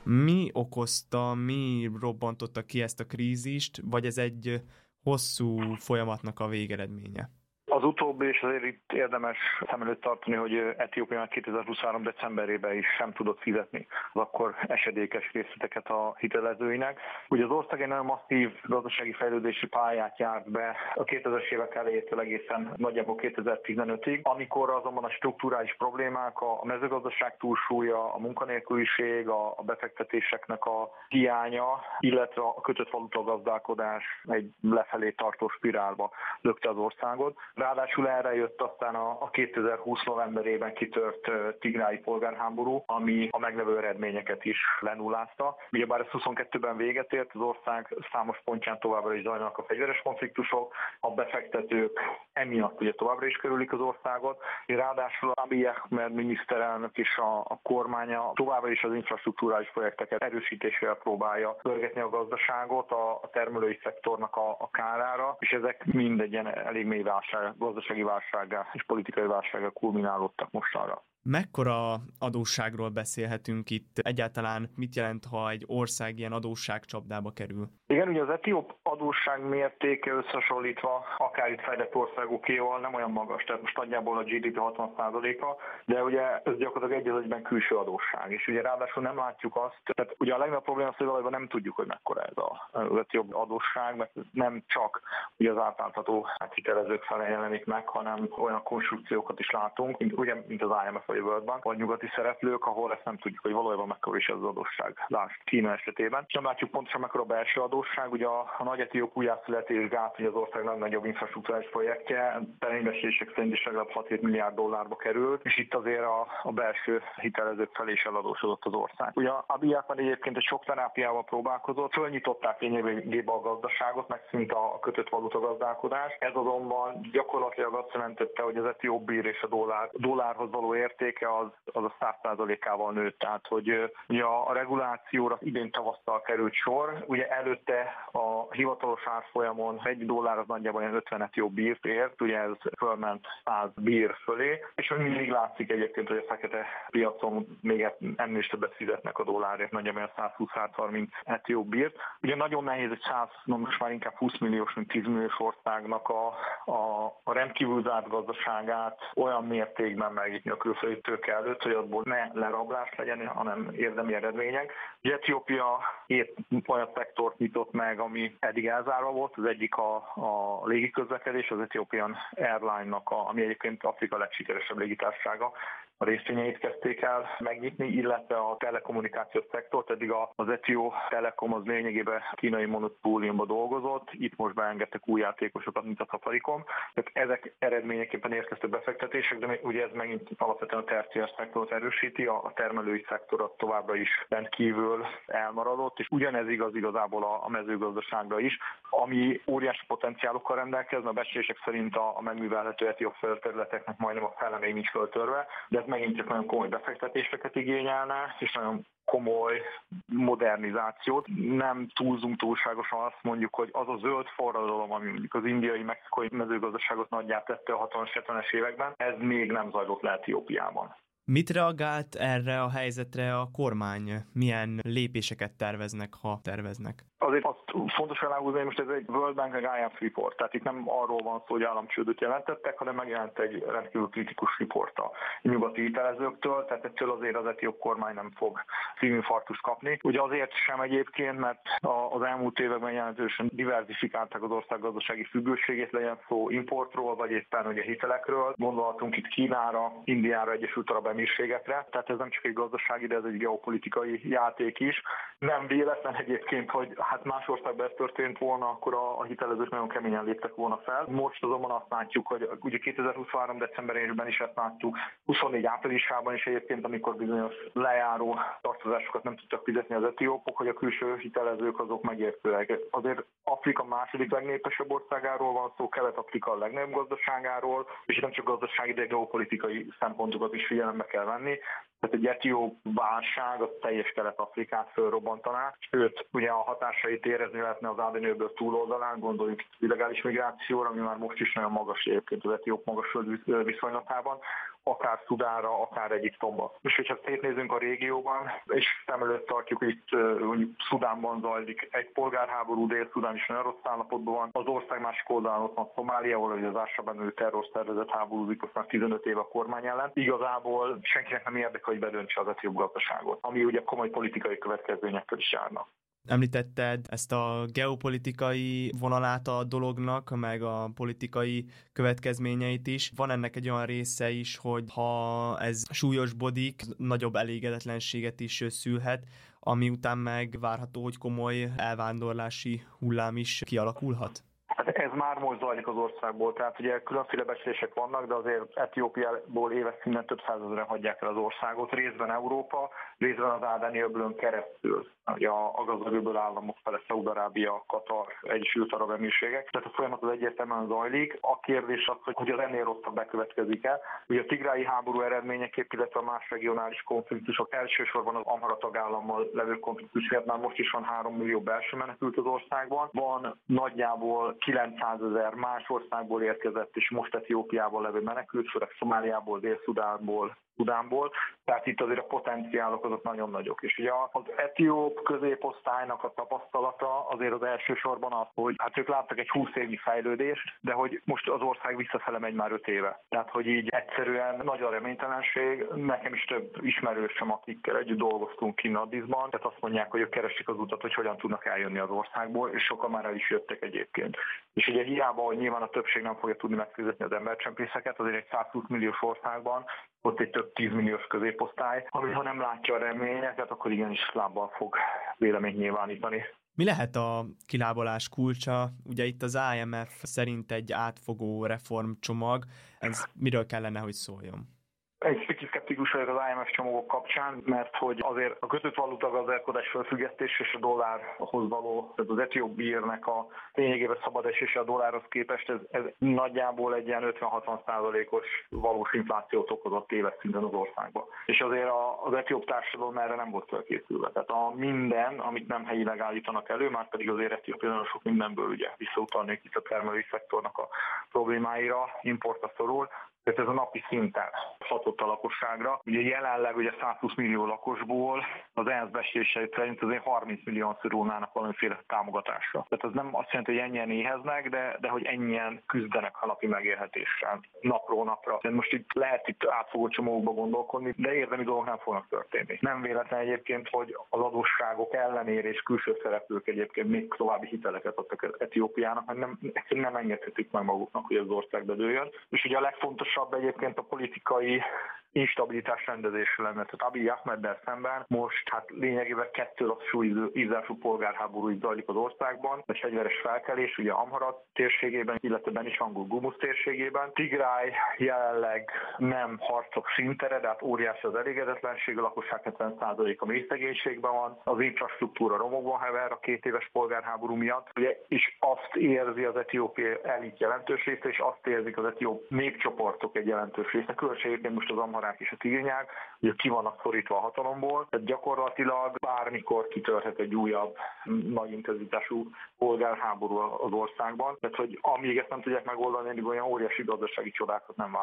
Mi okozta, mi robbantotta ki ezt a krízist, vagy ez egy hosszú folyamatnak a végeredménye? Az utóbbi, és azért itt érdemes szem előtt tartani, hogy Etiópia 2023. decemberében is sem tudott fizetni az akkor esedékes részleteket a hitelezőinek. Ugye az ország egy nagyon masszív gazdasági fejlődési pályát járt be a 2000-es évek elejétől egészen nagyjából 2015-ig, amikor azonban a strukturális problémák, a mezőgazdaság túlsúlya, a munkanélküliség, a befektetéseknek a hiánya, illetve a kötött valuta gazdálkodás egy lefelé tartó spirálba lökte az országot. Ráadásul erre jött aztán a 2020 novemberében kitört tigrái polgárháború, ami a meglevő eredményeket is lenullázta. Ugyebár ez 22-ben véget ért, az ország számos pontján továbbra is zajlanak a fegyveres konfliktusok, a befektetők emiatt ugye továbbra is körülik az országot. Ráadásul Abiy Ahmed miniszterelnök és a kormánya továbbra is az infrastruktúrális projekteket erősítésével próbálja pörgetni a gazdaságot a termelői szektornak a kárára, és ezek mind egy ilyen elég mély gazdasági válsággá és politikai válsággá kulminálódtak mostanra. Mekkora adósságról beszélhetünk itt? Egyáltalán mit jelent, ha egy ország ilyen adósságcsapdába kerül? Igen, ugye az etióp adósság mértéke összehasonlítva akár itt fejlett országokéval nem olyan magas, tehát most nagyjából a GDP 60%-a, de ugye ez gyakorlatilag egy az egyben külső adósság, és ugye ráadásul nem látjuk azt, tehát ugye a legnagyobb probléma az, hogy valójában nem tudjuk, hogy mekkora ez az etióp adósság, mert nem csak ugye az átlátható hitelezők felé jelenik meg, hanem olyan konstrukciókat is látunk, mint az IMF vagy a World Bank, vagy nyugati szereplők, ahol ezt nem tudjuk, hogy valójában mekkora is ez az adósság. Lásd Kína esetében. Nem látjuk pontosan mekkora a belső adósság, ugye a nagy etióp újjászületés gát, hogy az ország legnagyobb infrastruktúrális projektje, belinvestések szerint is legalább 6-7 milliárd dollárba került, és itt azért a belső hitelezők felé is eladósodott az ország. Ugye Abiy Ahmed egyébként egy sok terápiával próbálkozott, fölnyitották lényegében a gazdaságot, megszűnt a kötött valuta gazdálkodás. Ez azonban gyakorlatilag azt jelentette, hogy az etióp bír és a dollárhoz való értéke az a 100%-ával nőtt. Tehát, hogy ugye a regulációra idén tavasszal került sor, ugye előtte a hivatalos árfolyamon $1 az nagyjából 50 etióp bírt ért, ugye ez fölment 100 bír fölé, és mindig látszik egyébként, hogy a fekete piacon még ennél is többet fizetnek a dollárért, nagyjából 120-130 etióp bírt. Ugye nagyon nehéz egy 100, most már inkább 20 milliós, mint 10 milliós országnak a rendkívül zárt gazdaságát olyan mértékben megnyitni a külföldi tőke előtt, hogy abból ne lerablás legyen, hanem érdemi eredmények. Etiópia 7 olyan szektort nyitott meg, ami eddig elzárva volt. Az egyik a légiközlekedés, az Ethiopian Airline-nak, ami egyébként Afrika legsikeresebb légitársasága, a részvényeit kezdték el megnyitni, illetve a telekommunikációs szektort, eddig az Ethio Telekom az lényegében kínai monopóliumban dolgozott, itt most beengedtek új játékosokat, mint a Safaricom. Tehát ezek eredményeképpen érkeztek befektetések, de ugye ez megint alapvetően a terciár szektort erősíti, a termelői szektorat továbbra is rendkívül elmaradott, és ugyanez igaz igazából a mezőgazdaságra is, ami óriási potenciálokkal rendelkezne, a becslések szerint a megművelhető etióp földterületeknek majdnem a fele még nincs föltörve, de ez megint csak nagyon komoly befektetéseket igényelne, és nagyon komoly modernizációt. Nem túlzunk túlságosan, azt mondjuk, hogy az a zöld forradalom, ami mondjuk az indiai, mexikai mezőgazdaságot nagyját tette a 60-70-es években, ez még nem zajlott le Etiópiában. Mit reagált erre a helyzetre a kormány? Milyen lépéseket terveznek, ha terveznek? Azért azt fontos aláhúzni, hogy most ez egy World Bank meg IMF report, tehát itt nem arról van szó, hogy államcsődöt jelentettek, hanem megjelent egy rendkívül kritikus report a nyugati hitelezőktől, tehát ettől azért az etióp kormány nem fog szívinfarktust kapni. Ugye azért sem egyébként, mert az elmúlt években jelentősen diversifikálták az ország gazdasági függőségét, legyen szó importról, vagy éppen ugye hitelekről. Gondolhatunk itt Kínára, Indiára, Egyesült Arab Emírségekre, tehát ez nem csak egy gazdasági, de ez egy geopolitikai játék is. Nem véletlen egyébként, hogy hát más országban ez történt volna, akkor a hitelezők nagyon keményen léptek volna fel. Most azonban azt látjuk, hogy ugye 2023. decemberében is ezt láttuk, 24 áprilisában is egyébként, amikor bizonyos lejáró tartozásokat nem tudtak fizetni az etiópok, hogy a külső hitelezők azok megértőek. Azért Afrika második legnépesebb országáról van szó, Kelet-Afrika a legnagyobb gazdaságáról, és nem csak gazdasági, de geopolitikai szempontokat is figyelembe kell venni. Tehát egy etióp válság a teljes Kelet-Afrikát fölrobbantaná, sőt, ugye a hatásait érezni lehetne az Áden-öböl túloldalán, gondoljuk illegális migrációra, ami már most is nagyon magas egyébként az etióp magasföld viszonylatában, akár Szudánra, akár Egyiptomba. És hogyha szétnézünk a régióban, és szem előtt tartjuk, hogy itt Szudánban zajlik egy polgárháború, Dél-Szudán is nagyon rossz állapotban van, az ország másik oldalán ott van Szomália, ahol az Al-Shabaab terrorszervezet háborúzik most már 15 éve a kormány ellen. Igazából senkinek nem érdekel, hogy bedöntse az etióp gazdaságot, ami ugye komoly politikai következményekkel is járna. Említetted ezt a geopolitikai vonalát a dolognak, meg a politikai következményeit is. Van ennek egy olyan része is, hogy ha ez súlyosbodik, nagyobb elégedetlenséget is szülhet, ami után meg várható, hogy komoly elvándorlási hullám is kialakulhat? Hát ez már most zajlik az országból, tehát ugye különféle becslések vannak, de azért Etiópiából éves szinten több százezren hagyják el az országot, részben Európa, részben az Ádáni-öbölön keresztül, ugye a gazdag államok fele, Szaúd-Arábia, Katar, Egyesült Arab Emírségek, tehát a folyamat az egyértelműen zajlik. A kérdés az, hogy az ennél rosszabb bekövetkezik-e. Ugye a tigrái háború eredményeképp, illetve a más regionális konfliktusok, elsősorban az Amhara tagállammal levő konfliktus miatt már most is van 3 millió belső menekült az országban, van nagyjából 900 000 más országból érkezett, és most Etiópiából levő menekült, főleg Szomáliából, Dél-Szudánból, tehát itt azért a potenciálok azok nagyon nagyok. És ugye az etióp középosztálynak a tapasztalata azért az elsősorban az, hogy hát ők láttak egy 20 évnyi fejlődést, de hogy most az ország visszafele megy már 5 éve. Tehát, hogy így egyszerűen nagy a reménytelenség, nekem is több ismerősöm, akikkel együtt dolgoztunk kint Addisban, tehát azt mondják, hogy ők keresik az utat, hogy hogyan tudnak eljönni az országból, és sokan már el is jöttek egyébként. És ugye hiába, hogy nyilván a többség nem fogja tudni megfizetni az embercsempészeket, azért egy 120 milliós országban ott egy több 10 milliós középosztály, ami ha nem látja a reményeket, akkor igenis lábbal fog véleményt nyilvánítani. Mi lehet a kilábalás kulcsa? Ugye itt az IMF szerint egy átfogó reformcsomag, ez miről kellene, hogy szóljon? Egy kicsit szkeptikus vagyok az IMF csomagok kapcsán, mert hogy azért a kötött valuta gazdálkodás felfüggesztés és a dollárhoz való, tehát az etióp bírnek a lényegében szabad esése a dollárhoz képest, ez nagyjából egy ilyen 50-60%-os valós inflációt okozott éves szinten az országban. És azért az etióp társadalom erre nem volt felkészülve. Tehát a minden, amit nem helyileg állítanak elő, már pedig azért Etiópia nagyon sok mindenből ugye visszautalnék itt a termelői szektornak a problémáira, importra szorul. Tehát ez a napi szinten hatott a lakosságra. Ugye jelenleg ugye 120 millió lakosból az ENSZ becslései szerint azért 30 millióan szorulnának valamiféle támogatásra. Tehát ez nem azt jelenti, hogy ennyien éheznek, de hogy ennyien küzdenek a napi megélhetésre napról napra. Tehát most itt lehet átfogó csomagokba gondolkodni, de érdemi dolgok nem fognak történni. Nem véletlen egyébként, hogy az adósságok ellenére és külső szereplők egyébként még további hiteleket adtak Etiópiának, mert nem engedhetik meg maguknak, hogy az ország bedőljön. És ugye a legfontosabb egyébként a politikai instabilitás rendezése lenne. Tehát Abiy Ahmeddel szemben most hát lényegében 2 lassú ízású polgárháború így zajlik az országban, egy fegyveres felkelés, ugye Amhara térségében, illetve Benishangul Gumuz térségében. Tigráj jelenleg nem harcok szintere, de hát óriási az elégedetlenség, a lakosság 70%-a mély szegénységben van, az infrastruktúra romokban hever a 2 éves polgárháború miatt, ugye, és azt érzi az etióp elit jelentős része, és azt érzik az etióp népcsoportok egy jelentős része, különösen most az amharák és a tigrinyák, ugye ki vannak szorítva a hatalomból, tehát gyakorlatilag bármikor kitörhet egy újabb nagy intenzitású polgárháború az országban, tehát hogy amíg ezt nem tudják megoldani, olyan óriási gazdasági csodákat nem vár.